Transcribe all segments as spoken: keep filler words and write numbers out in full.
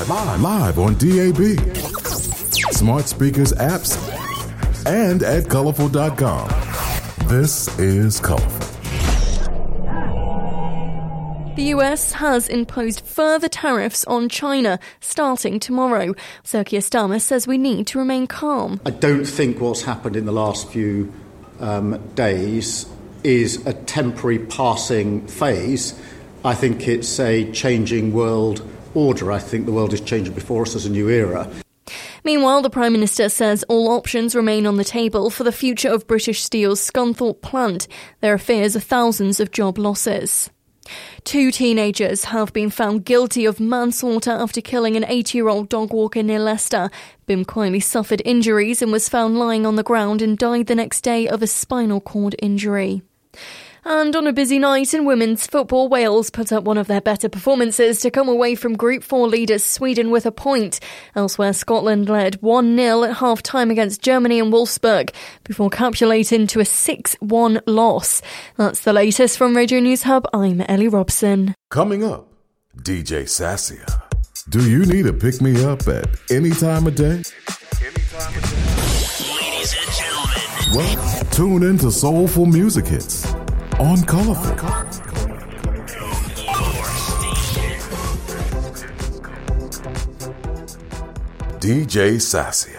Live, live, live on D A B, smart speakers, apps, and at colorful dot com. This is Colorful. The U S has imposed further tariffs on China starting tomorrow. Sir Keir Starmer says we need to remain calm. I don't think what's happened in the last few um, days is a temporary passing phase. I think it's a changing world order. I think the world is changing before us as a new era. Meanwhile, the Prime Minister says all options remain on the table for the future of British Steel's Scunthorpe plant. There are fears of thousands of job losses. Two teenagers have been found guilty of manslaughter after killing an eight-year-old dog walker near Leicester. Bim Quiley suffered injuries and was found lying on the ground and died the next day of a spinal cord injury. And on a busy night in women's football, Wales put up one of their better performances to come away from Group four leaders Sweden with a point. Elsewhere, Scotland led one nil at half-time against Germany and Wolfsburg before capitulating to a six one loss. That's the latest from Radio News Hub. I'm Ellie Robson. Coming up, D J Sassia. Do you need a pick-me-up at any time of day? Any time of day. Ladies and gentlemen. Well, tune in to Soulful Music Hits on Colorful. D J Sassia.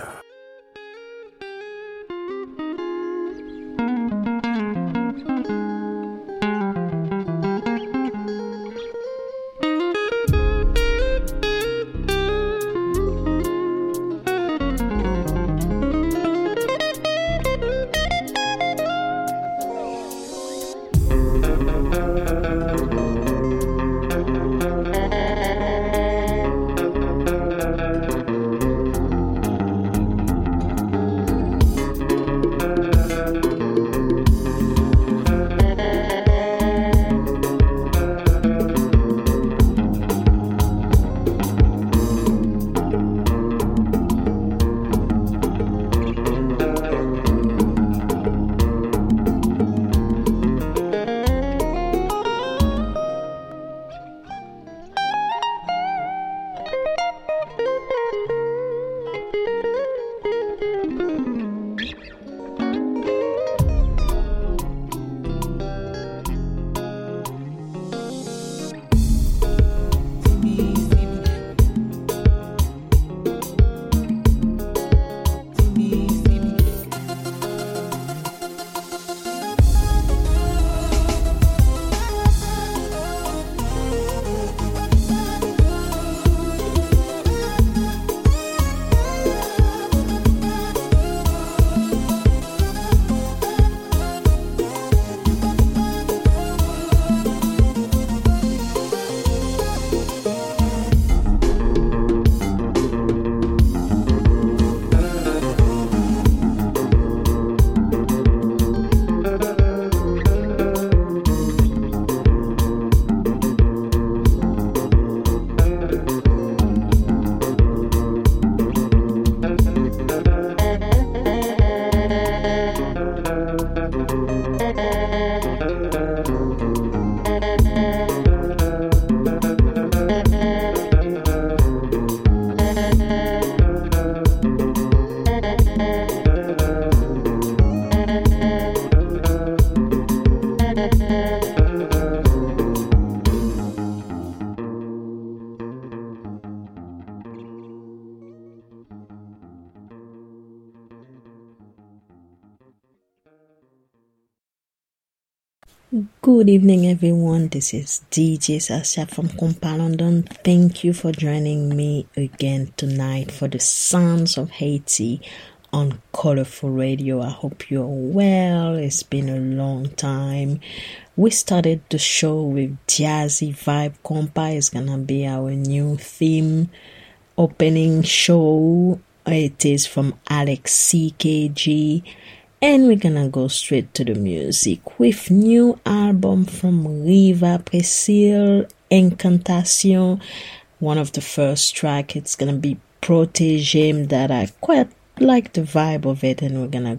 Good evening, everyone. This is D J Sasha from Compa London. Thank you for joining me again tonight for the Sounds of Haiti on Colorful Radio. I hope you're well. It's been a long time. We started the show with Jazzy Vibe. Compa is gonna be our new theme opening show. It is from Alex C K G. And we're gonna go straight to the music with new album from Riva Priscille, Encantación. One of the first track, it's gonna be Protégé, that I quite like the vibe of it. And we're gonna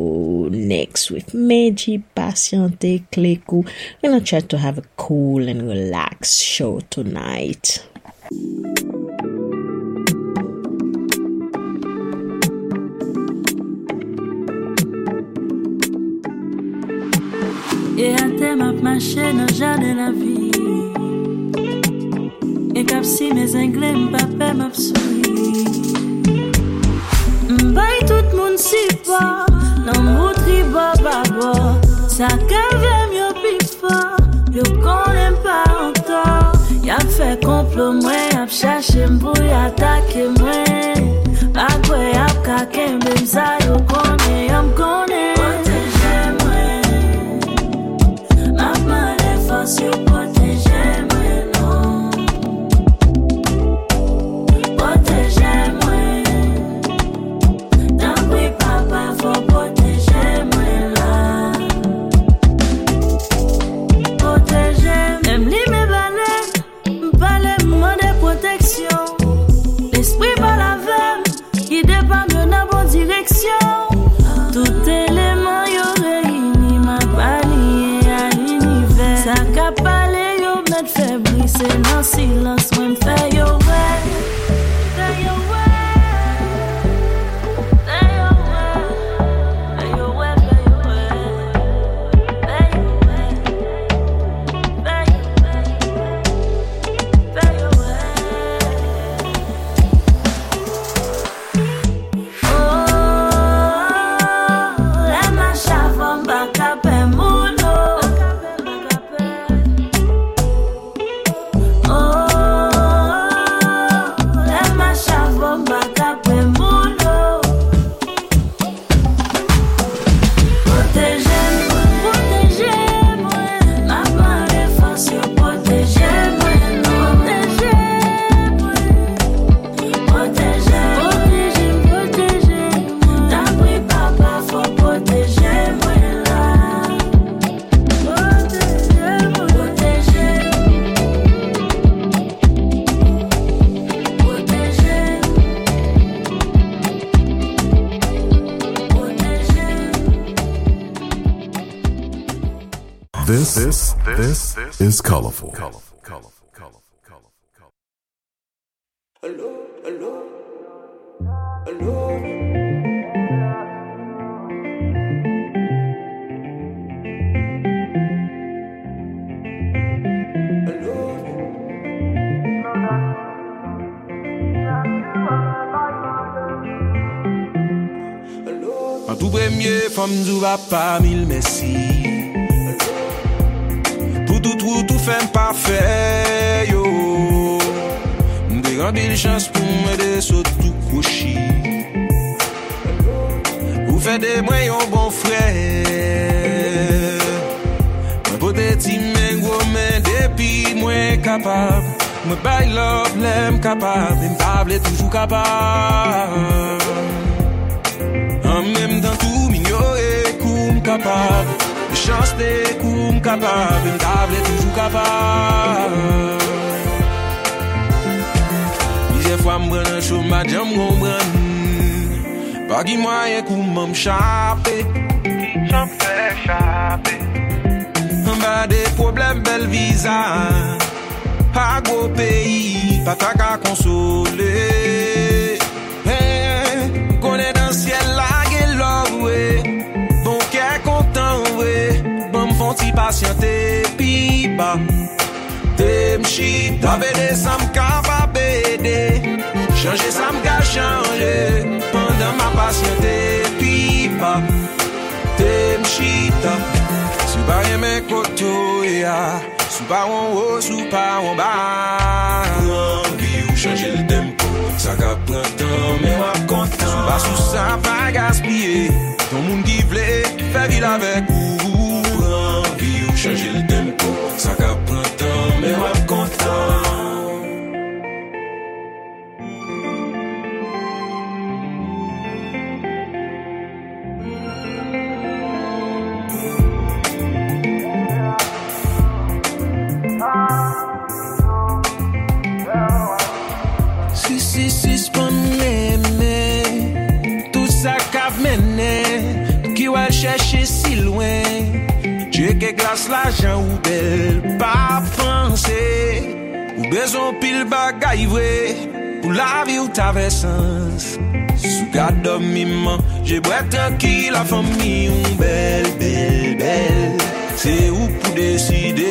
go next with Meji, Patiente, Kleku. We're gonna try to have a cool and relaxed show tonight. Et à terre m'a marché dans jardin la vie. Et cap si mes anglais m'papa m'a souri. M'bay tout moun si pas. Dans mon triba baba. Ça cave mieux plus fort. Yo connais pas encore. Y'a fait complot moi, y'a cherché m'bou, y'a attaqué moi. Pas quoi y'a kaké même ça yo connais, y'a m'connais. Protégez-moi. Maman les forces yo protégez-moi non. Protégez-moi. Tant pis papa faut protéger-moi là. Protégez-moi. Même li me balène, m'parle m'demande protection. L'esprit pas la veine, qui dépend de la bonne direction. Tout élément yo réuni, ma palier à l'univers. Ça qu'a parlé yo met faible, c'est dans silence, moi m'fait yo ouais. Fais yo ouais. Fais yo ouais. Fais yo ouais, fais yo ouais. Fais yo ouais. Fais yo ouais. Fais yo ouais. Oh, la marcha vom bakape mulo. Oh, la marcha vom bakape mulo. Protégez-moi, protégez-moi. Maman les forces yo protégez-moi, protégez-moi. Protégez, protégez, protégez-moi. T'as pris papa, faut protéger-moi là. Protégez-moi, protégez. Protégez. Protégez. This, this, this is colorful. Hello, hello, hello. En tout premier, femme nous va pas mille merci. Pour tout trou, tout fait parfait, yo. M'de grande chance pour m'aider sur tout couchi. Vous faites des moyens bon frère. Moi peut-être mais gros mais depuis moi capable. Moi bail love l'aime capable, m'pable toujours capable. En même temps tout m'ignorer comme capable. Chance de comme capable, m'table toujours capable. Plusieurs fois m'prend un chômage, j'aime comprendre. Pas qui moyen pour m'échapper. J'en fais échapper. En bas des problèmes, belle visa. Pas gros pays, pas ta qu'à consoler. Hey, qu'on est dans le ciel là, get love, ouais. Bon cœur content, ouais. Bon m'font-y patienter, pi bas. T'es m'chit, t'avais des sommes capables d'aider. Changer ça m'ga changer. Pendant ma patiente, pi bas. T'es m'chit, sous pas rien mes koto, ya. Sous pas en haut, sous pas en bas. Envie ou changer le tempo. Ça qu'a prend temps, mais moi content. Sous pas sous ça, pas gaspiller. Ton monde qui voulait, fait ville avec vous. Envie ou changer le tempo. Ça qu'a prend temps, mais moi content. Si, si, si, spon m'aimer. Tout ça qu'a mené. Qui va chercher si loin. Dieu que glace l'argent ou belle. Pas penser. Ou besoin pile bagaille vrai. Pour la vie ou ta sens. Sous garde mimant. J'ai boit tranquille la famille ou belle, belle, belle. C'est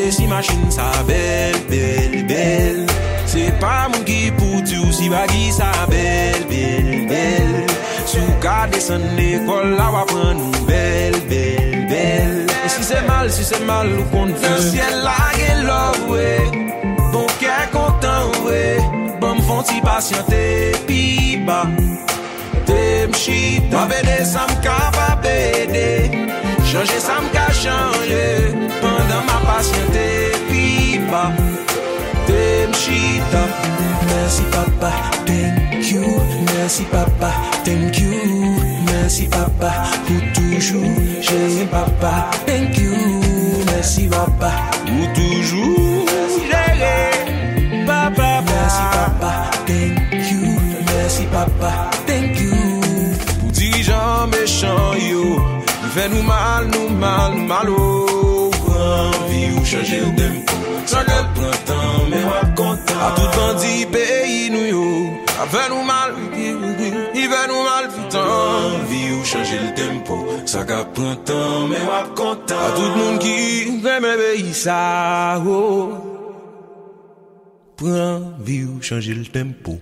si machine ça belle, belle, belle. C'est pas mon qui pour tout si bagui ça belle, belle, belle. Sous cas descend l'école là va prendre une belle, belle, belle. Et si c'est mal, si c'est mal, ou qu'on fait le ciel là get love ouais. Bon cœur content ouais. Bon font ti patienter pi bas. Dem shit, ma bede ça m'capa bede. Changer ça m'ca changer. Pendant ma patienter pi bas. Dem shit. Merci papa, thank you. Merci papa, thank you. Merci papa, pour toujours. J'ai papa, thank you. Merci papa, pour toujours. J'ai papa, merci papa, thank you. Merci papa, thank you. Pour dirigeants méchants yo, il fait nous mal, nous mal, nous mal oh. Envie ou changer le tempo. Ça qu'elle prend temps, mais on content. A tout bandit pays nous yo. Avec nous mal, il va nous mal putain. Vie ou changer le tempo. Ça qu'elle prend temps, mais on content. A tout le monde qui aime pays ça oh. Prends vie ou changer le tempo.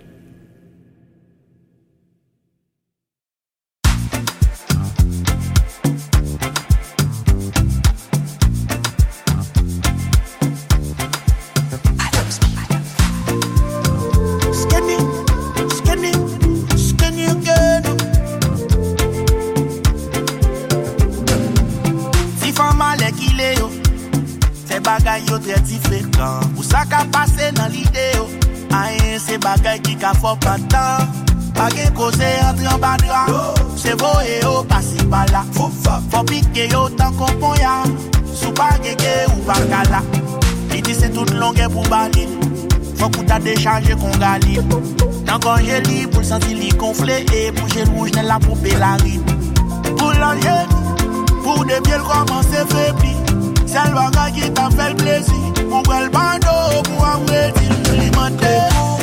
Bagay yo très différent. Ou ça qu'a passé dans l'idée yo. Aïe, c'est bagay qui qu'a fort pas tant. Bagay cause entre en badra. C'est voye yo, passer par là. Faut piquer yo tant qu'on pon ya. Sous bagay ou bagala. Il dit c'est toute longue pour baler. Faut qu'on t'a déchargé qu'on galine. Dans quand j'ai li pour sentir li gonfler. Et pour j'ai rouge dans la poupée la rime. Pour l'enjeu, pour des bielles commencer faibli. C'est le bagage qui t'a fait le plaisir. Pour quel bando, pour avoir dit l'alimenter.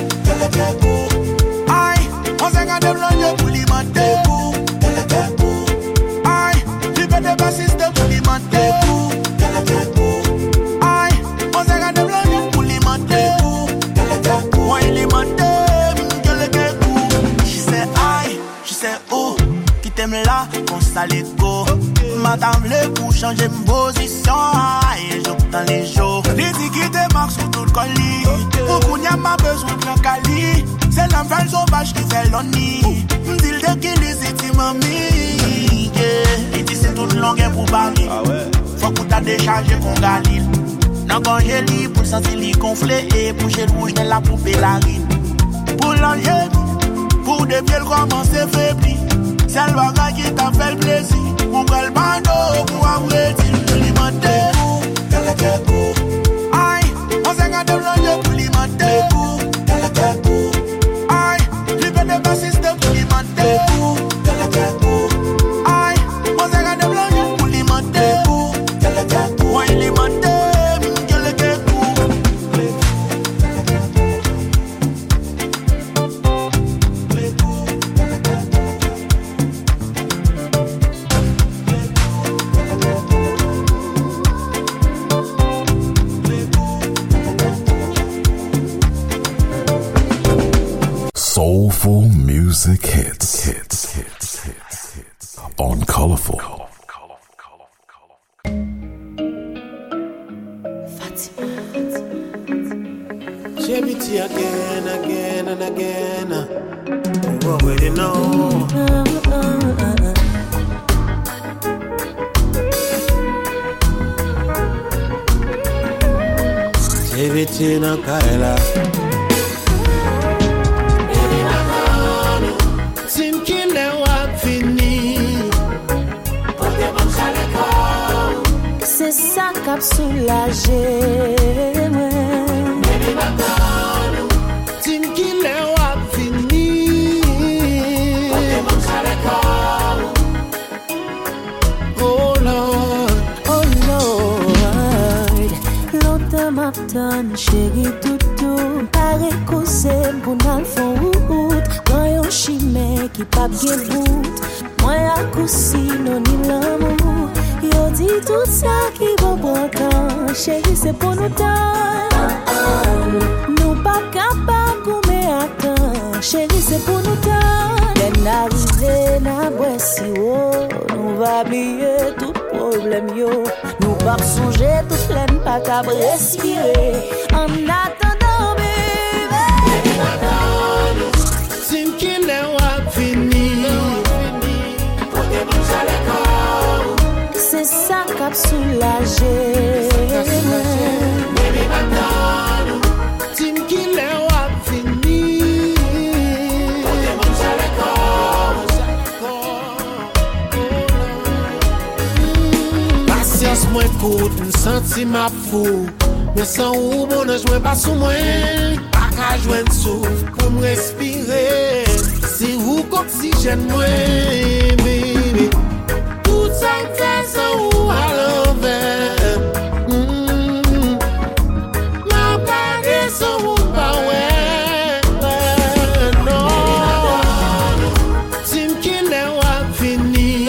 Aïe, on s'est gardé blanc pour l'alimenter. Aïe, tu fais des bassistes pour l'alimenter. Aïe, on s'est gardé blanc pour l'alimenter. Moi, l'alimenter, que le gars. She say aïe, she say oh. Qui t'aime là, on s'allait go. Madame le coup changer de position. Et j'ouvre dans les jours. Les tickets marquent sur tout le colis. Beaucoup n'y a pas besoin de cali. C'est l'enfant sauvage qui fait l'onni. M'dile de qui les étimes mamie. Il dit c'est toute longue pour Paris. Faut qu'on t'a déchargé qu'on galile. Non quand j'ai li pour sentir li gonfler. Et pour j'ai rouge dans la poupée la rime. Pour l'enjeu, pour des pieds commencer faibli. C'est le bagage qui t'a fait le plaisir. Pour quel bando, pour avoir dit l'alimenter. Aïe, on s'est gardé blanc pour l'alimenter. Aïe, tu fais des bassistes pour l'alimenter. Aïe, on s'est gardé blanc pour l'alimenter. Moi, l'alimenter, que le gars. Soulful music hits, hits, hits, hits, hits on Colorful. J B T again, again and again. You already know. J B T na Kaila. C'est ça cap soulagé. Baby Macron, Tim qui l'est wap fini. Oh Lord, oh Lord. Longtemps m'attend, chérie toutou. Pare kouse pour n'al fon route. Dans yon chimé qui pa bien bout. Moi à koussi non ni l'amour. Yo dit tout ça qui va bon temps. chérie, c'est pour nous deux. Nous pas capables de attendre, chérie, c'est pour nous deux. Les n'arriver n'a pas si haut, nous va oublier tout problème yo. Nous pas songer tout plein pas qu'à respirer. En attendant, bébé. Tim qui n'est pas fini. C'est ça qui a soulagé. Baby, maintenant, Tim qui n'est pas fini. Patience, moi, écoute, un sentiment fou. Mais sans ou bon, je joue pas sous moi. Pas qu'à jouer un souffle pour me respirer. C'est vous qu'oxygène, moi, baby. Tout ça fait sans ou à l'envers. Mm. Ma bague sans ou pas, ouais. Non. Tim qui n'est pas fini.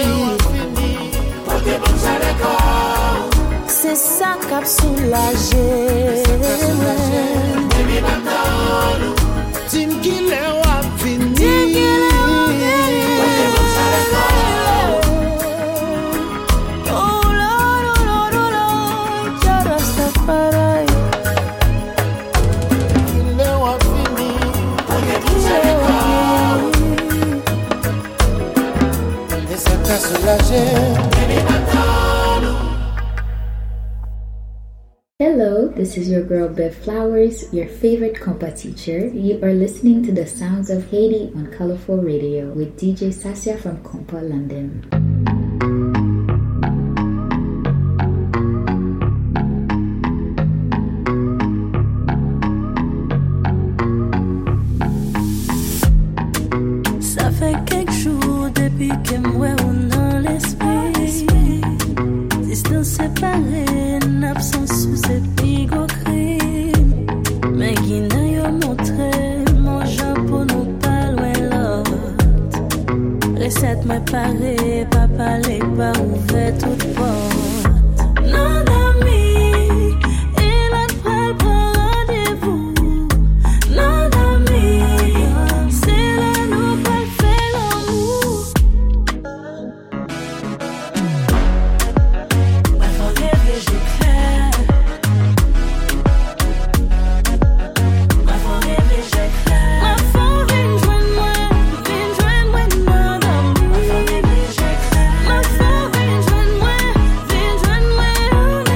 C'est ça qui a soulagé. Baby, maintenant, Tim qui n'est pas fini. Hello, this is your girl Bev Flowers, your favorite compa teacher. You are listening to the sounds of Haiti on Colorful Radio with D J Sasia from Compa London. Ça fait quelques jours depuis que moi on dans l'esprit. Distance séparée, une absence sous ces pigots crime. Mais qui n'a yo montré, mon genre pour nous pas loin l'autre. Recette me paraît, pas parler, pas ouvert toute porte. Non d'amis, il a pris le rendez-vous. Non d'amis, c'est là nous pas fait l'amour. Ma faut rêver, j'éclaire. Ma faut rêver, j'éclaire. Ma faut vine joindre moi, vine joindre moi, non d'amour. Ma faut rêver, j'éclaire. Ma faut vine joindre moi, vine joindre moi,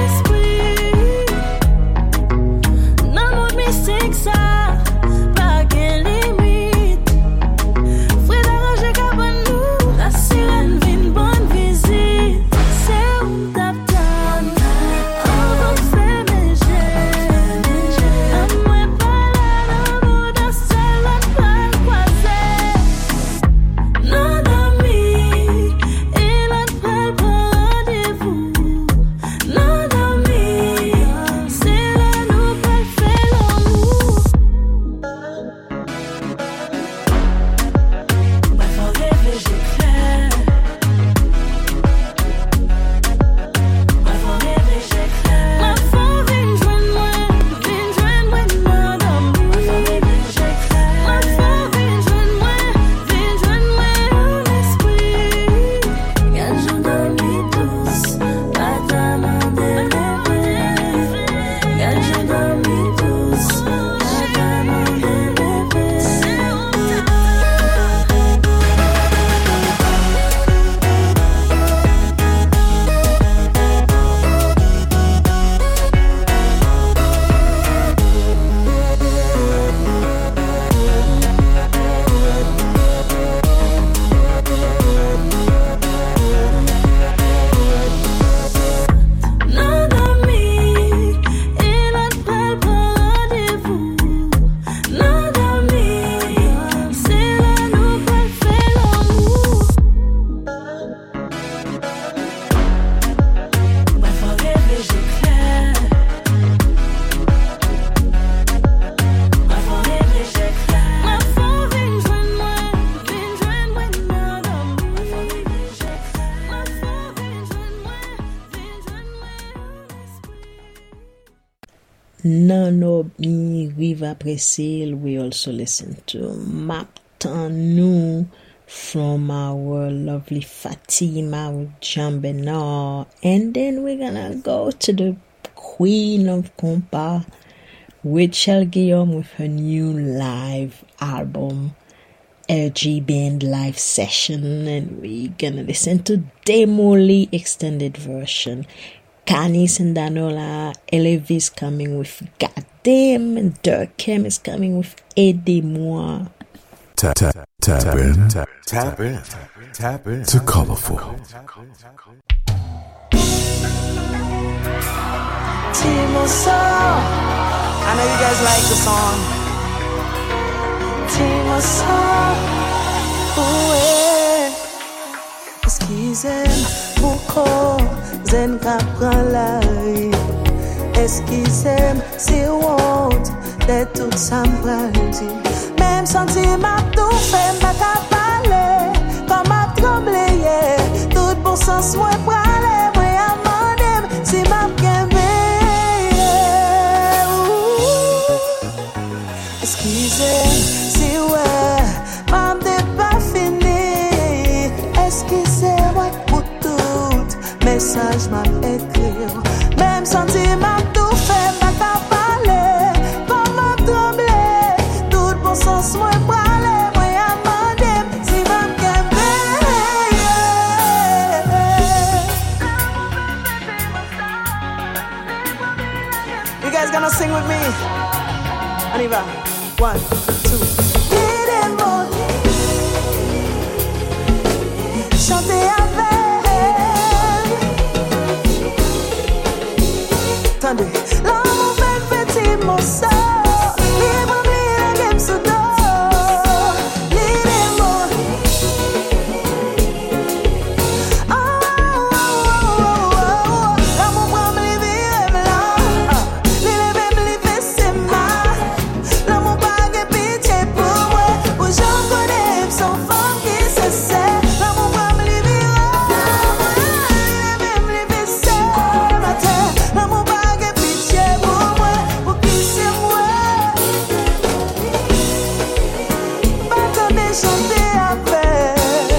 Nano Mi Riva Presil. We also listen to Maptanu from our lovely Fatima with Jambenar. And then we're gonna go to the Queen of Compa, Rachel Guillaume, with her new live album, L G Band Live Session. And we're gonna listen to Demoli extended version. Canis and Danola, Elevis coming with Goddamn, and Durkheim is coming with Aidez-moi. Tap, tap, tap in, tap, tap in, tap in to Colorful. Timoso, I know you guys like the song. Timoso, oué, excusez beaucoup, zen kapran la rue. Excusez si honte de tout ça m'praldi. Même sentiment tout fait m'a ka parler, comme m'a tremblé, yeah. Tout bon sens moi pralé, moi amandem si m'a kembe. Excusez si ouais, m'am de pas fini. Excusez-moi pour tout message m'a écrit. Même sentiment tout fait m'a ka parler, comme m'a tremblé. Tout bon sens moi pralé, moi amandem si m'a kembe. You guys gonna sing with me? On y va. One, two. Chantez avec. Attendez. L'amour fait petit mon sort. Libre m'lire game sous d'or. Lire-moi. Oh, oh, oh, oh. L'amour prend m'lire blanc. Lire m'lire c'est ma. L'amour pas que pitié pour moi. Où j'en connais son femme qui se sait. L'amour prend m'lire lire m'lire c'est ma terre. L'amour pas que pitié pour moi. Pour qui c'est moi. Pas t'en chanter avec.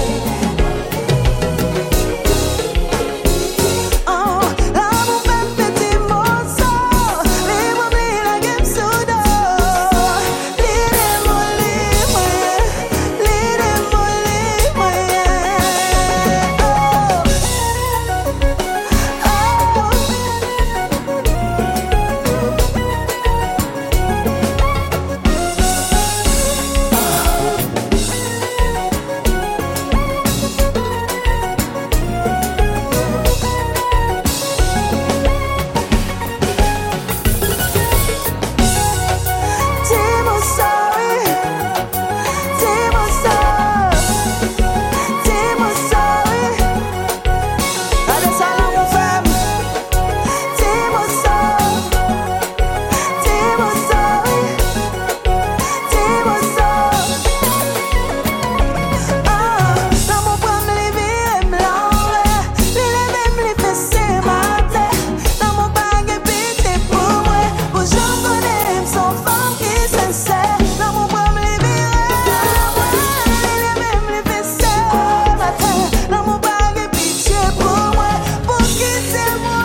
Oh, l'amour fait petit morceau. Libre m'lire la game sous d'or. Lire-moi, lire-moi. Lire-moi, lire-moi. Oh, Dis-moi sorry. Dis-moi sorry. Dis-moi sorry. Allez, ça l'amour femme. Dis-moi sorry. Dis-moi sorry. Dis-moi sorry. Ah, l'amour prend m'livre blanc. Lire m'lire fait c'est ma terre. L'amour pas que pitié pour moi. Pour j'en connais son femme qui se sait. L'amour prend m'livre blanc. Lire m'lire fait c'est ma terre. L'amour pas que pitié pour moi. Pour qui c'est moi.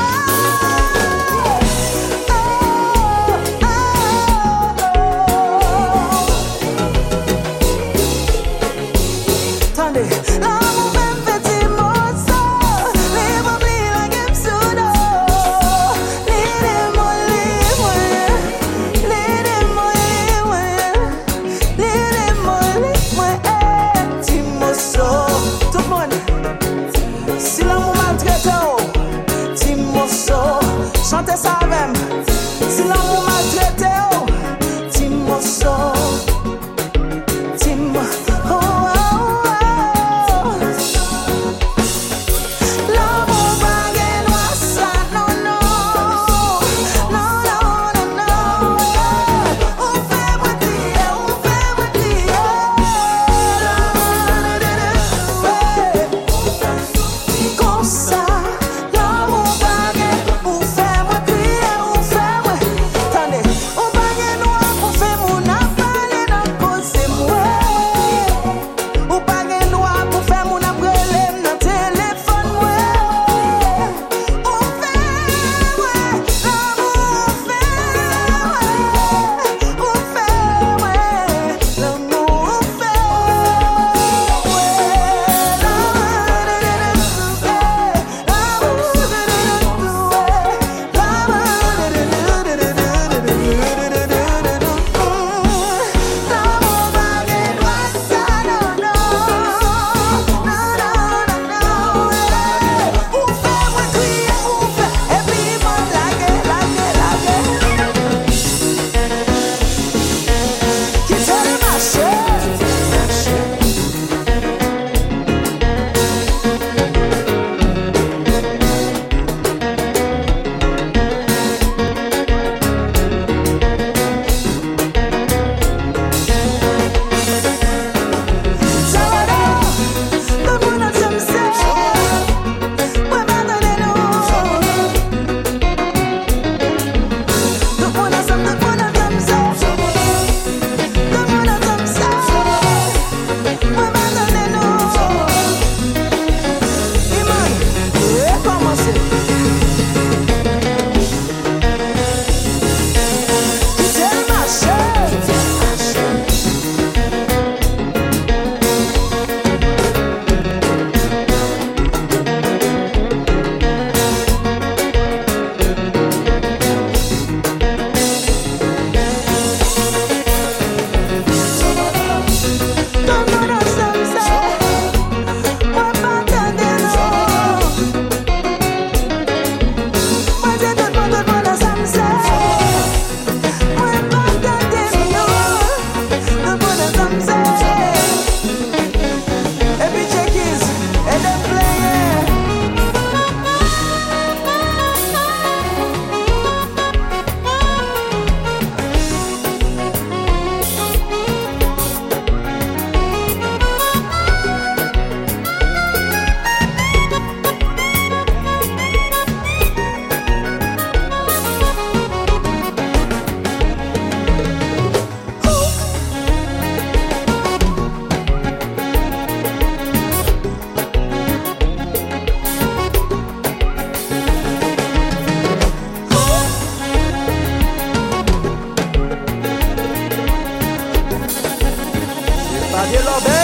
Attendez, l'amour fait petit morceau. Libre m'lire la game sous d'or. Lire-moi, lire-moi. Lire-moi, lire-moi. Lire-moi, lire-moi. Timoso. Tout le monde. Si l'amour maltraite, oh. Timoso. Chantez ça avec moi. Si l'amour maltraite, oh. Timoso. Timo, oh, oh, oh.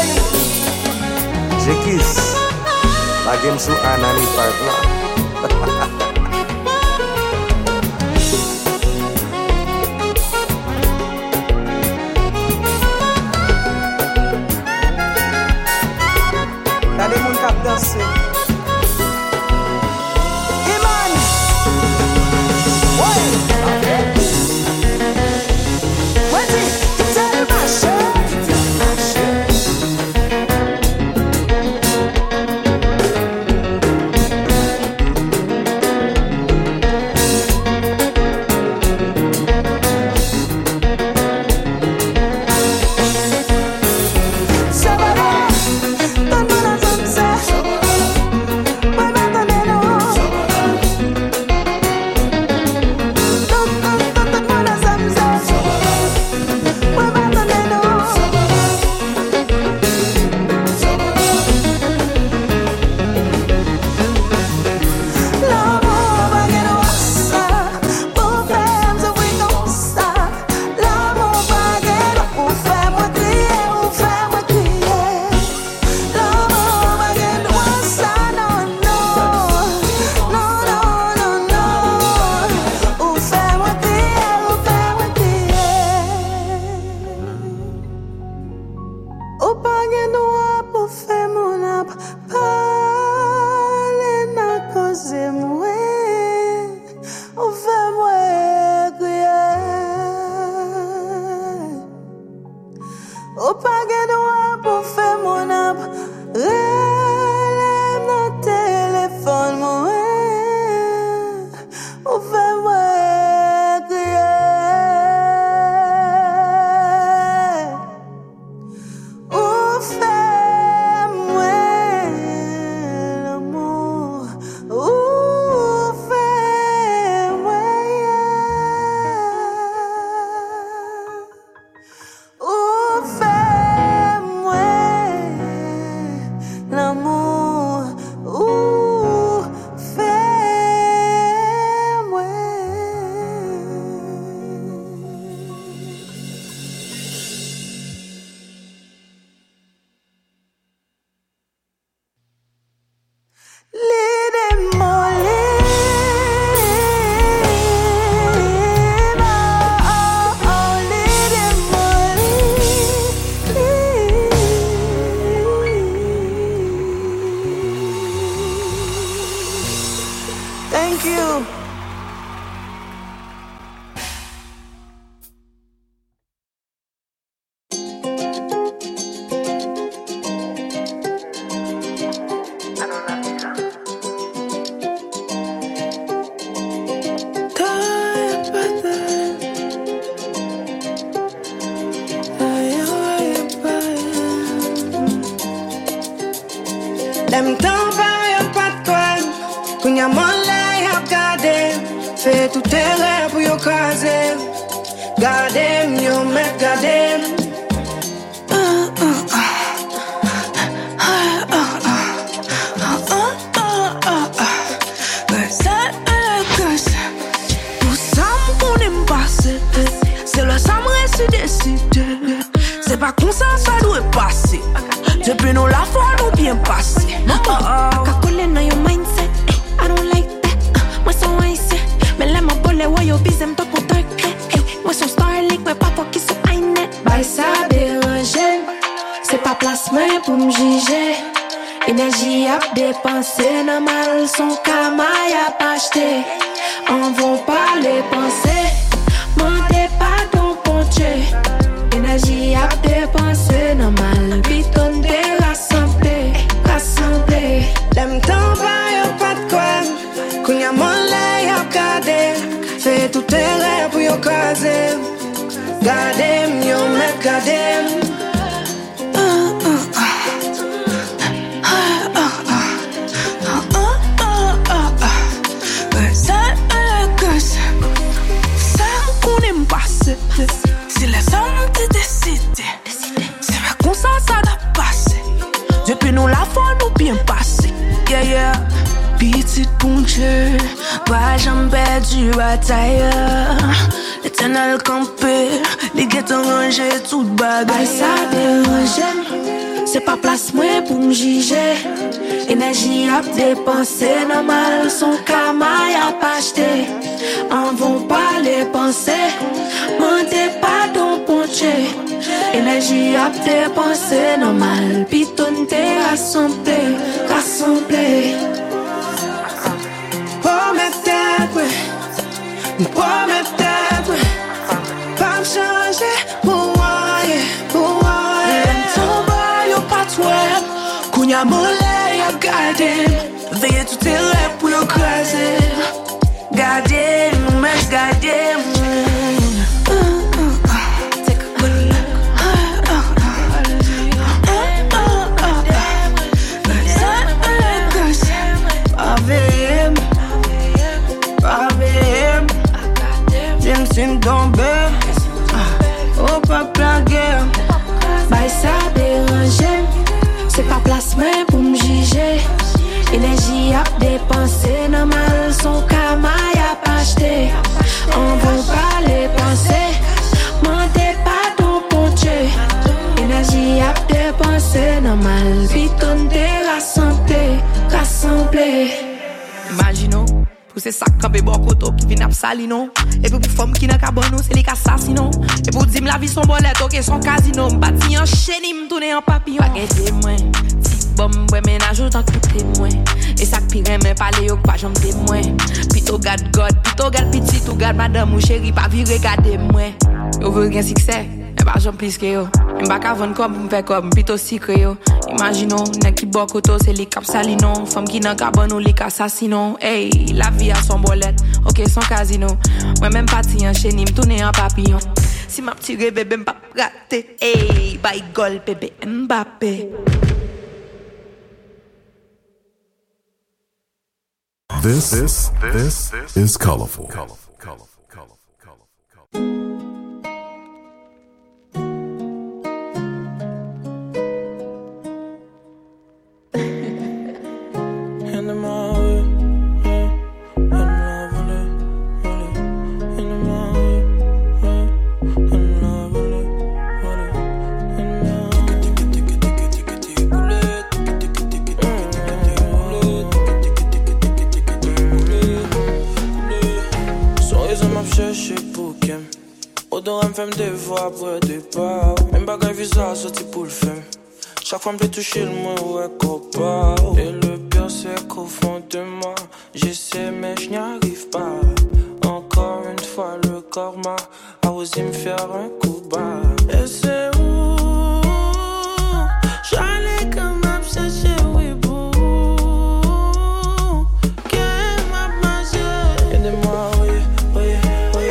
Jekis, la game sou Anani Park là. Y'a des moun kap danser. Iman. Ouais. Vas-y, c'est le marché. Dem tan pa yo pat kwen, kounya man le yap gade, fe tout terre pou yo kaze, gade yo met gade. C'est le sam reste décidé. C'est pas comme ça, ça doit passer. Depuis nous la foi nous bien passé. Oh oh. Kakule na your mindset. I don't like that. Moi son ice. Mais là ma bolle ouais yo bizem to pour toi. Moi son starlink mais pas pour qui sont ainé. Bah ça dérange. C'est pas place moi pour me juger. Énergie à dépenser, normal son kamaï à acheter. On va pas les penser. Mentez pas ton ponche. Énergie à dépenser, normal. Vite on dé rassembler, rassembler. Dem temps pas y'a pas de quoi. Qu'on y a mon lait y'a gardé. Fais tout tes rêves pour y'a caser. Gardez mieux, mais gardez. Si les hommes te décident, c'est pas comme ça ça doit passer. Depuis nous la foi nous bien passé. Yeah yeah. Petite ponche, pas jamais perdu bataille. L'éternel campé, les guettes rangé toute bagaille. Ça dérange. c'est pas place moi pour me juger. Énergie à dépenser, normal, son kamaï à pas acheter. En vont pas les penser, mentez pas ton ponché. Énergie à dépenser, normal, piton t'es rassemblé, rassemblé. Pour mes têtes, ouais, pour mes têtes, ouais, pas me changer, pour moi, pour moi. Tombe, pas toi, kounya molé. Gardez, veillez tout tes rêves pour le croiser. Gardez, mais gardez. Take a good look. Pavem, pavem. J'aime sin tomber. Oh, pas plaguer. Bah, ça dérange. C'est pas place mais pour me juger. Énergie à dépenser, normal, son kamaï à pas acheter. On veut pas les penser, mentez pas ton ponché. Énergie à dépenser, normal, piton t'es rassemblé, rassemblé. Imaginons, pour ces sacs campés bon coteau qui viennent à salino. Et puis pour femmes qui n'a qu'à bon nous, c'est les assassins. Et pour dire la vie son bolette, ok, son casino. M'bâti en chaîne, m'tourne en papillon. Pas qu'aider moi, si bon, ouais, ménage autant que témoin. Et ça pire, mais parler au pas, j'en témoin. Plutôt garde God, plutôt garde petit, tout garde madame ou chérie, pas virer, regardez moi. Yo veut gain succès, mais pas j'en plus que yo. M'ba qu'à vendre comme, m'fait comme, plutôt secret yo. Imaginons, n'a qui bon koto, c'est les cap salinon. Femme qui n'a qu'à bon ou les assassinon. Hey, la vie a son bolette, ok, son casino. Moi même parti en chenille, m'tourne en papillon. Si m'a tiré bébé, m'pa raté. Hey, bye goal, bébé Mbappé. This, this, this is colorful. colorful, colorful, colorful, colorful. Odorem femme des fois après départ. Même bagay visa sorti pour le faire. Chaque fois me toucher le moins ouais copain. Et le pire c'est qu'au fond de moi j'essaie mais je n'y arrive pas. Encore une fois le karma a osé me faire un coup bas. Et c'est où j'allais comme m'a cherché oui pour qu'elle m'a mangé. Aidez-moi oui oui oui.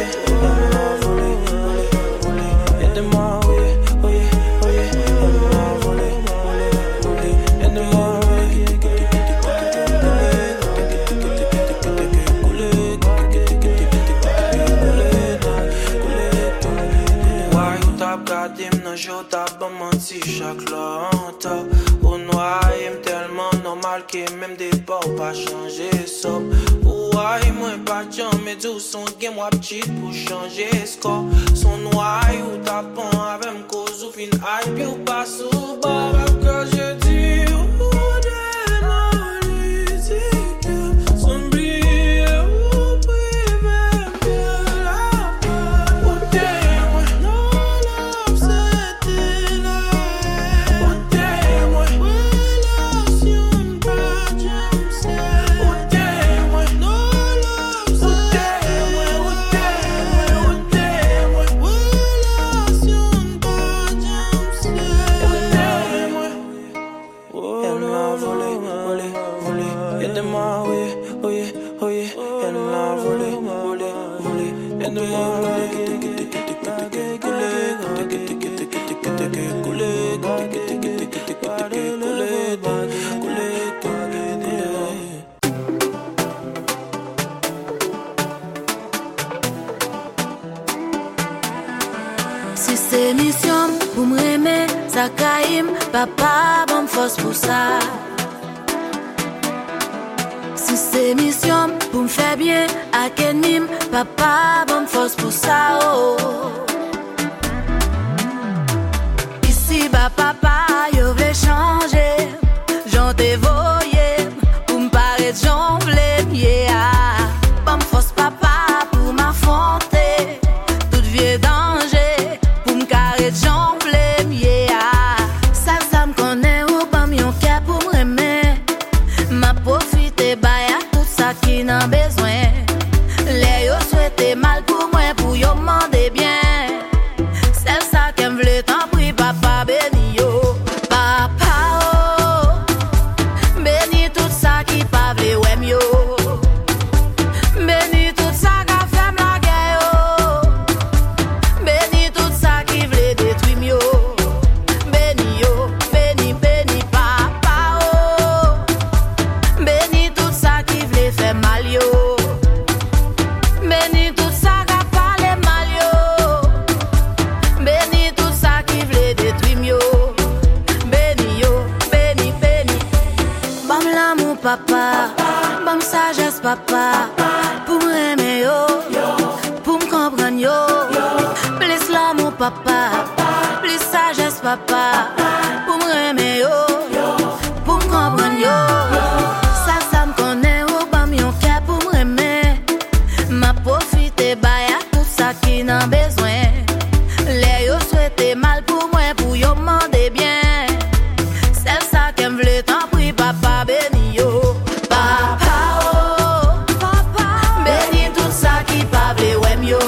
Je tape menti chaque longtemps. Au noir, il m'aime tellement normal que même des pas ou pas changer ça. Ouais, moi pas de gens, mais tout son game, moi petit pour changer score. Son noir ou tapant avec me cause ou fin hype, ou pas sous bas. Quand je dis, ou de politique, son billet ou privé, bien la peur. Ou t'es-moi, non, non, c'était là. Ou t'es-moi, relation pas j'aime ça. Ou t'es-moi, non, non, c'était là. Ou t'es-moi, ou t'es-moi, relation pas j'aime ça. Ou t'es-moi, elle m'a volé, volé, volé. Aide-moi, oui, oui, oui. Elle m'a volé, volé, volé. Aide-moi, si c'est mission pour me aimer, ça caïm, papa, bon force pour ça. Si c'est mission pour me faire bien, à Kenim, papa, bon force pour ça. Oh. Ici, bah, papa, yo, voulais changer, j'en t'ai voyé, pour me paraître j'en voulais, yeah. Pas me force papa pour m'affronter, tout vieux danger, pour me carrer j'en voulais, yeah. Ça, ça me connaît ou pas mon cœur pour me remettre, m'a profité, bah y'a tout ça qui n'a besoin. Les yo souhaité mal pour moi, pour yo demander bien. C'est ça qu'elle voulait t'en prie, papa béni yo. Papa oh, béni tout ça qui pa vle wèm yo. Béni tout ça qui fait la guerre yo. Béni tout ça qui vle détruire yo. Béni yo, béni, béni papa oh. Béni tout ça qui vle faire mal yo. Béni tout ça qui parle mal yo. Béni tout ça qui vle détruire yo. Béni yo, béni, béni. Bam l'amour papa, bam sagesse papa, pour m'aimer yo, pour m'comprendre yo. Plus l'amour papa, plus sagesse papa, pour m'aimer yo, pour m'comprendre yo. Ça, ça me connaît ou bam yon cœur pour m'aimer. M'a profité, bah y'a tout ça qui n'a besoin. Les yo souhaité mal pour moi, pour yo demander bien. C'est ça qu'elle voulait t'en prie, papa béni yo. Papa oh, papa béni tout ça qui pa vle wèm yo.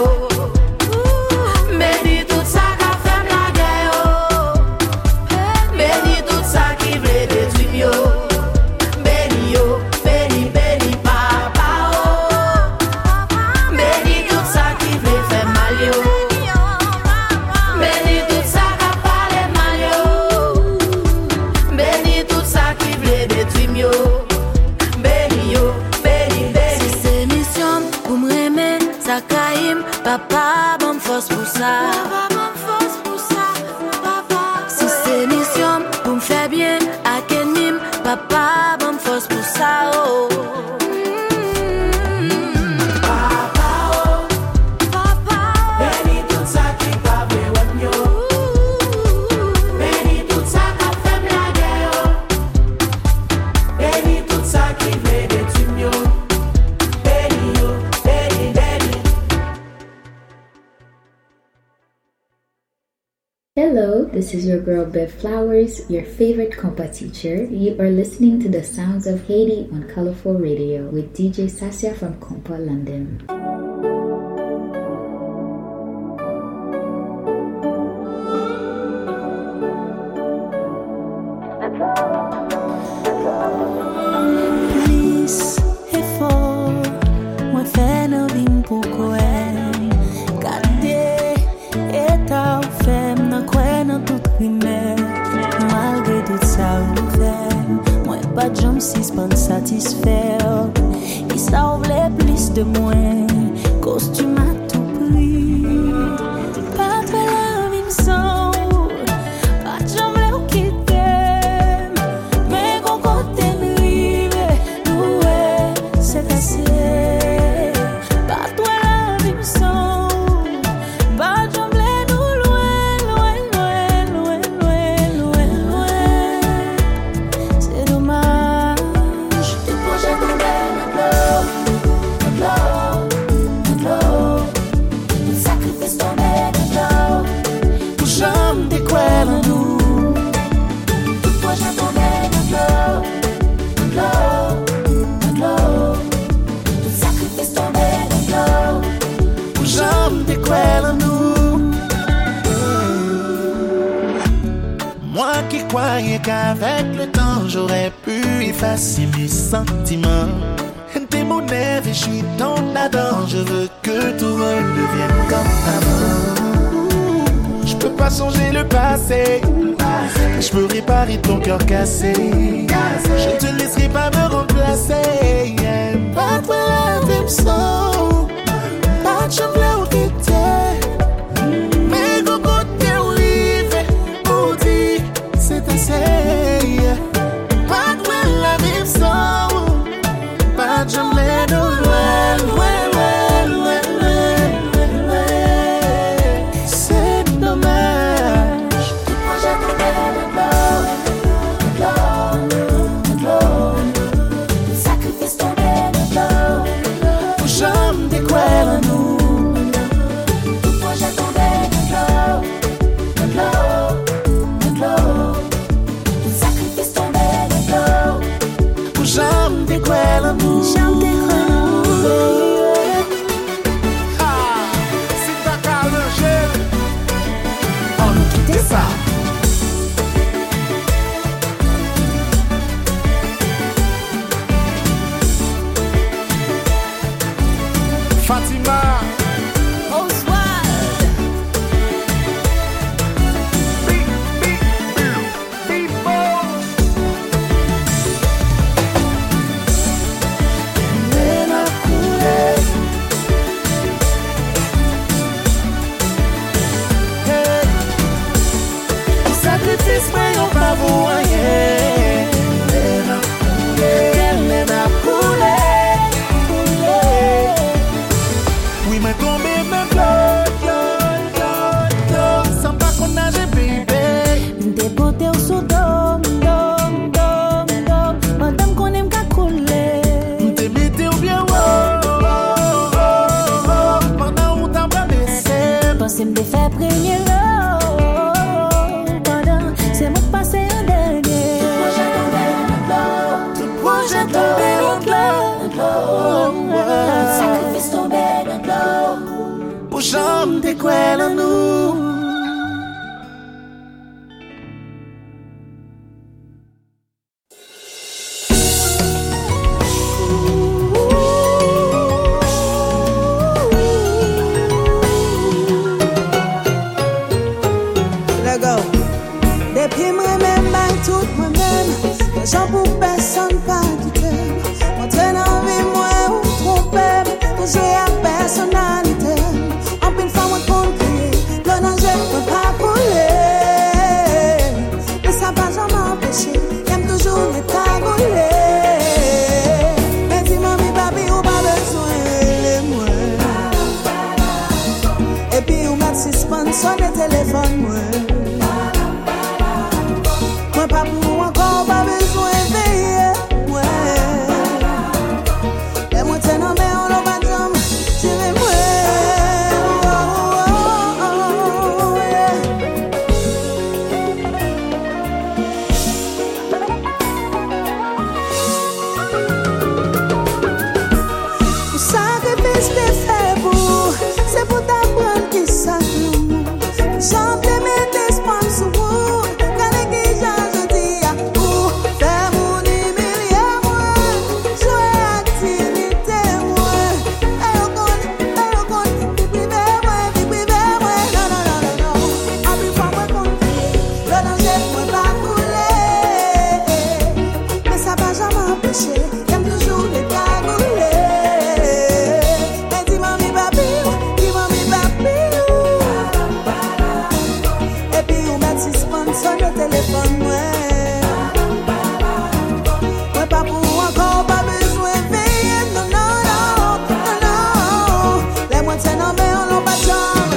Béni tout ça qui fait la guerre yo. Béni tout ça qui vle détruire yo. Béni yo, béni, béni papa oh. Béni tout ça qui vle faire mal yo. Béni tout ça qui parle mal yo. Béni tout ça qui vle détruire yo. Béni yo, béni, béni. Si c'est mission pour me remer, ça caïm, papa bon force pour ça. Si c'est mission pour me faire bien, à Kenim, papa bon force pour ça. Oh. Hello, this is your girl Bev Flowers, your favorite compa teacher. You are listening to the Sounds of Haiti on Colorful Radio with D J Sasia from Compa London. Please, effort, moi fais nos vignes pour quoi? Gardez, état ou femme, n'a quoi dans tout primaire. Malgré tout ça, ou fait, moi pas de jambes si pas satisfaire. Et ça voulait plus de moi, costume à tout prix. Pas de la vie me semble, pas de jambes au quitter. Mais qu'on côté me rive, ouais, c'est assez. Pas de la vie me semble, pas de jambes nous loin, loin, loin, loin, loin, loin, loin. C'est dommage. Tout projet tombé dans l'eau, dans l'eau, tout sacrifice tombé dans l'eau. Pour jamais découvrir en nous. Tout projet tombé dans l'eau, dans l'eau, dans l'eau, tout sacrifice tombé dans l'eau. Pour jamais découvrir en nous. Moi qui croyais qu'avec le temps j'aurais pu effacer mes sentiments. T'es mon rêve et je suis ton Adam. Je veux que tout redevienne comme avant. Je peux pas changer le passé, je peux réparer ton cœur cassé. Je te laisserai pas me remplacer. Pas de la même sang, pas de chevelure qui t'est. Mais go côté rive, on dit c'est assez. Pas de la même sang, pas de chevelure loin, loin, loin, loin, loin, loin. C'est dommage. Tout projet tombé dans l'eau, J'en pour personne pas quitter. Moi t'es dans vie moi ou tromper. Que j'ai à personnalité. En pile fois moi compte crier. Le danger peut pas couler. Mais ça va jamais m'empêcher. J'aime toujours les cagouler. Mais dis-moi mi papi ou pas besoin de moi. Et puis ou mettre suspend sur le téléphone moi. Moi pas pour encore pas besoin de veiller. Ouais. Et moi t'es nommé en l'eau pas d'homme. Tirez moi. Oh, oh, oh, oh, yeah. Le sacrifice que fait pour, c'est pour t'apprendre qui ça l'amour. J'entends mes despoils sous vous. Quand les guiges je dis à vous, faire mon humilier moi. Jouer activité moi. Et on compte, et on compte, vie privée moi, vie privée moi. Non, non, non, non, non. En plus fois moi compte, le danger moi pas couler. Mais ça va jamais empêcher, j'aime toujours les cagouler. Mais dis-moi mi papi, dis-moi mi papi. Et puis on met suspend sur le téléphone moi. Moi pas pour encore pas besoin de veiller. Non, non, non, non, non. Les moitiés non mais on l'en pas de jambe.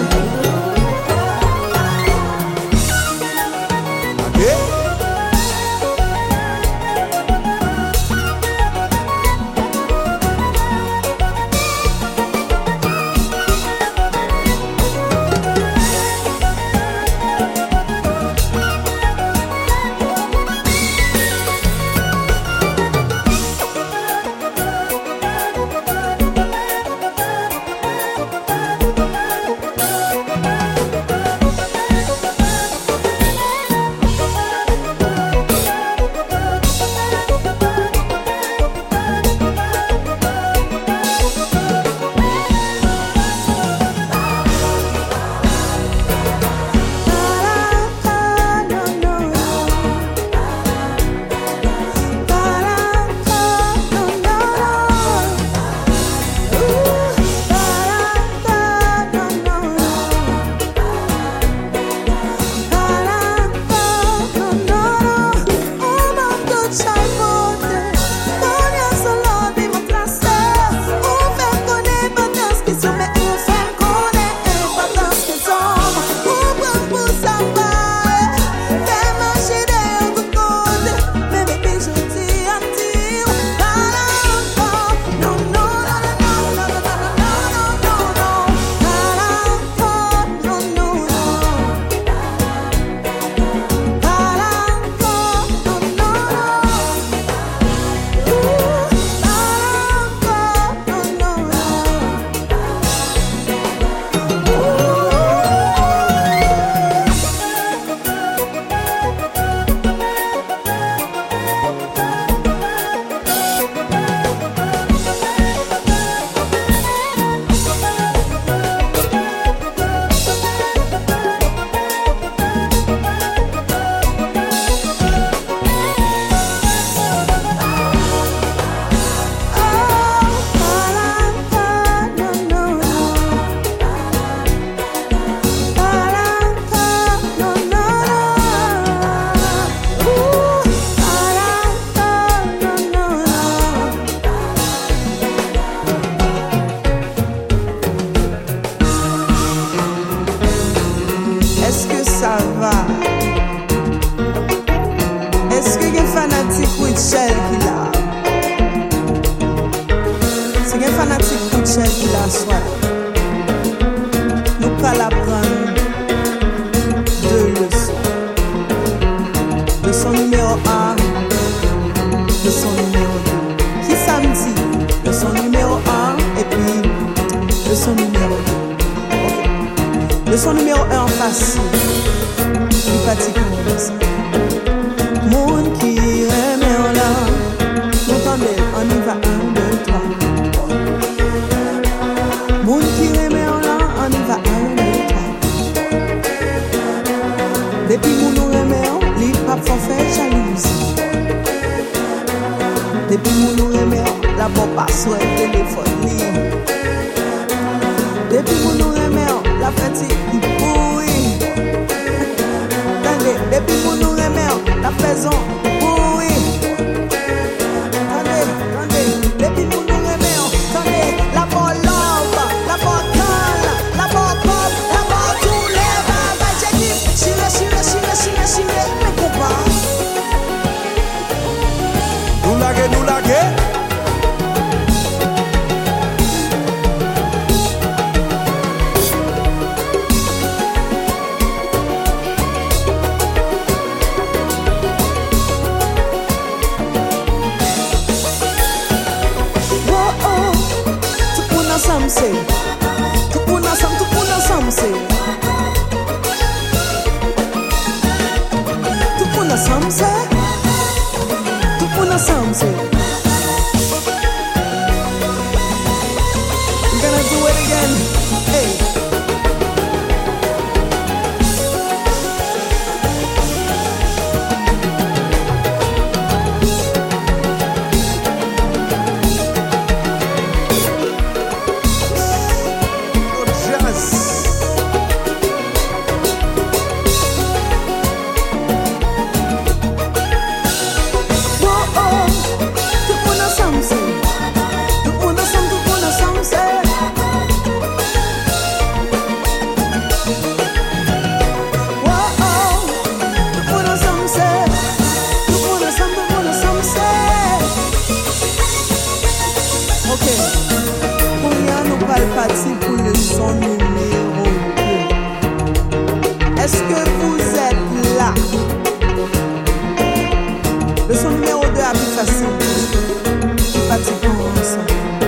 Est-ce que ça va? Est-ce que les fanatiques Witchell qui l'a? C'est les fanatiques Witchell qui l'a soit. Nous pas la prendre deux leçons. Leçon numéro un, leçon numéro deux. Qui samedi? Leçon numéro un et puis leçon numéro deux. Leçon numéro un facile. Du pratique monde qui aime en là. Nous tendez, on y va un, deux, trois. Monde qui aime en là, on y va un, deux, trois. Depuis que nous aimons, les papes font faire jalousie. Depuis mon nous remet, la bon password téléphone li. Depuis mon nous remet, la fête il pourri. Attendez, depuis mon nous remet, la faisons pourri. Attendez, attendez, depuis mon nous remet, attendez, la bonne love, la bonne calme, la bonne pop, la bonne tous les bagages. J'ai dit, chire, chire, chire, chire, chire, mais copains. Nous laguer, nous laguer. Some say, to put us some, to put us some say, to put us some say, to put us some say. I'm gonna do it again. Hey. Est-ce que vous êtes là? Le son numéro deux a plus facile. Pratiquement ensemble.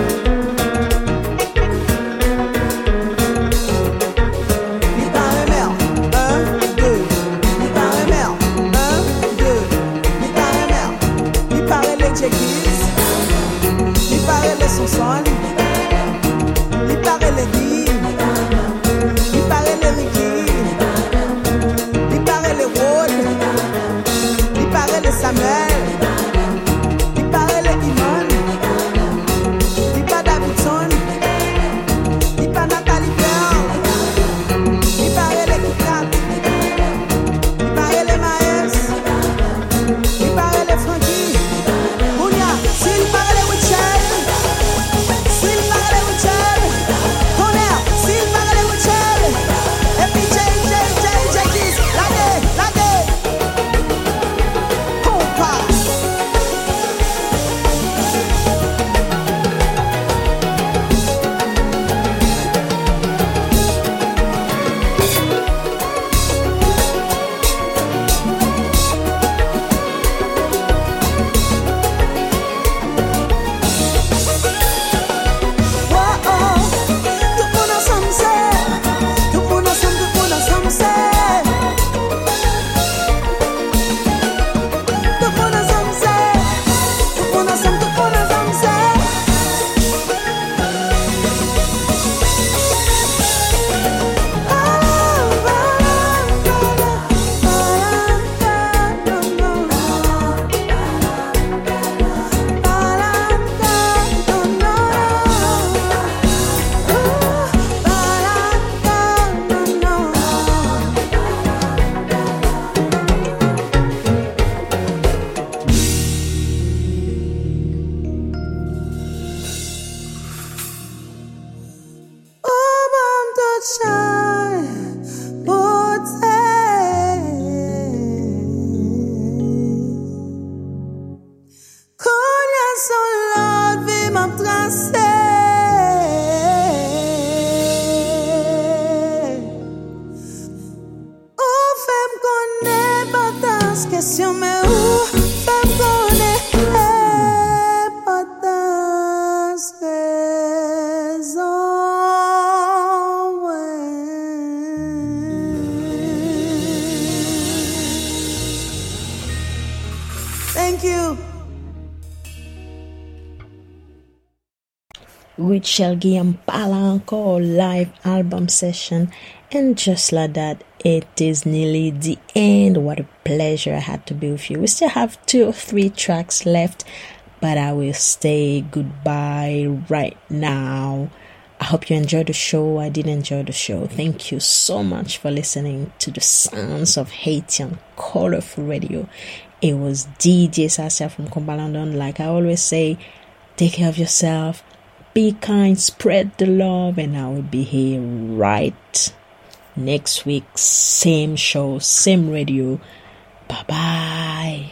Il paraît merde. Un, deux. Il paraît merde. Un, deux. Il paraît merde. Il paraît les Jackies. Il paraît les Sonson. Il paraît les Guy. Il paraît les Ricky. Il paraît les Wood. Il paraît les Samuel. Il paraît les Iman. Il paraît Davidson. Il paraît Nathalie Pearl. Il paraît les Kikat. Il paraît les Maes. Il paraît les Frankie. Bounia, s'il paraît les Wichel. S'il paraît les Wichel. Tonnerre, s'il paraît les Wichel. Et puis J, J, J, J, Kiss. Lagé, lagé. Compa. Question mais où femme connaît pas dans raison. Thank you. Richelle Guillaume parle encore live album session, and just like that, it is nearly the end. What a pleasure I had to be with you. We still have two or three tracks left. but I will say goodbye right now. I hope you enjoyed the show. I did enjoy the show. Thank you so much for listening to the Sounds of Haiti on Colorful Radio. It was D J Sasia from Compa London. Like I always say, take care of yourself, be kind, spread the love, and I will be here right next week. Same show, same radio. Bye bye.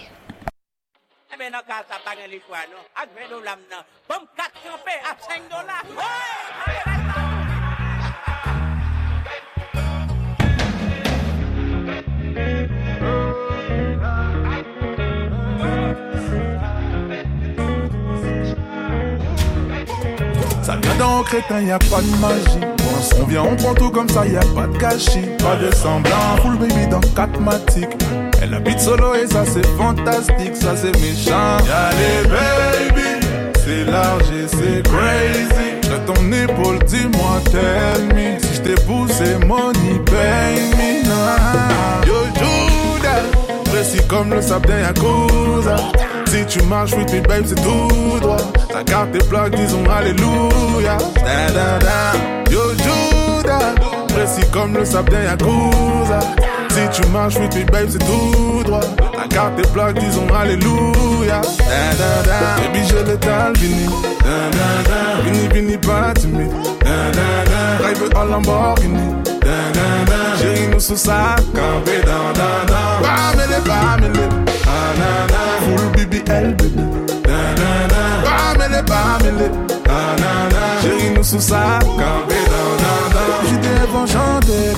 Ça vient d'un crétin, y a pas de magie. On vient, on prend tout comme ça, y a pas de gâchis. Pas de semblant, full baby dans quatre matiques. Elle habite solo et ça c'est fantastique, ça c'est méchant. Y'a les baby, c'est large et c'est crazy. De ton épaule, dis-moi, tell me. Si j't'ai poussé, money, pay me. Nah. Yo, Judas, précis comme le sable d'un Yakuza. Si tu marches with me, babe, c'est tout droit. Ta carte est plaque, disons alléluia. Da, da, da. Yo, Judas, précis comme le sable d'un Yakuza. Si tu marches with me, babe, c'est tout droit. Ta carte est plaque, disons alléluia. Da, da, da. Baby, j'ai le tal, vini. Da, da, da. Vini, vini, pas timide. Da, da, da. Drive en Lamborghini. Da, da, da. Chérie, nous sous ça, campé dans, dans, dans. Bamele, bamele. Ah, na, na. Full B B L, baby. Da, da, da. Bamele, bamele. Ah, na, na. Chérie, nous sous ça, campé dans, dans, dans. J'étais bon chanter,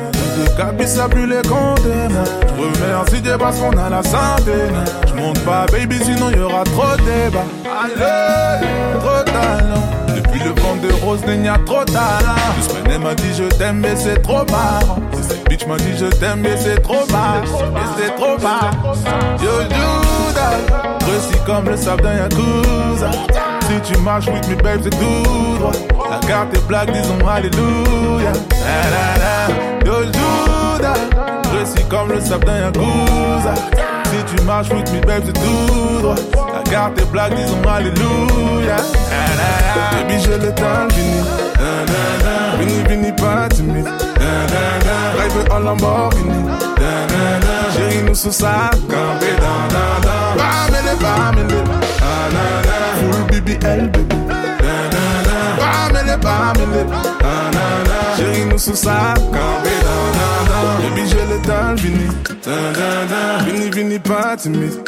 Capi ça plus les compter. Je remercie Dieu parce qu'on a la santé. Je monte pas baby sinon y'aura trop de débat. Allez, trop talent. Depuis le vent de rose il y a trop talent. Juste René m'a dit je t'aime mais c'est trop marrant. Cette bitch m'a dit je t'aime mais c'est trop marrant. Mais c'est trop marrant. Yo Judas, précis comme le sable d'un Yakuza. Si tu marches with me babe c'est tout droit. La carte est black disons alléluia. La la la. Yo Judas, précis comme le sable d'un Yakuza. Si tu marches with me babe c'est tout droit. La carte est black disons alléluia. La la la. Baby j'ai le temps fini. La la la. Vini vini pas timide. La la la. Drive en Lamborghini. La la la. Chérie nous sous ça, campé dans dans dans. Bamele bamele. Ah na na. Full B B L baby. Na na na. Bamele bamele. Ah na na. Chérie nous sous ça, campé dans dans dans. Baby j'ai le temps vini. Da da da. Vini vini pas timide.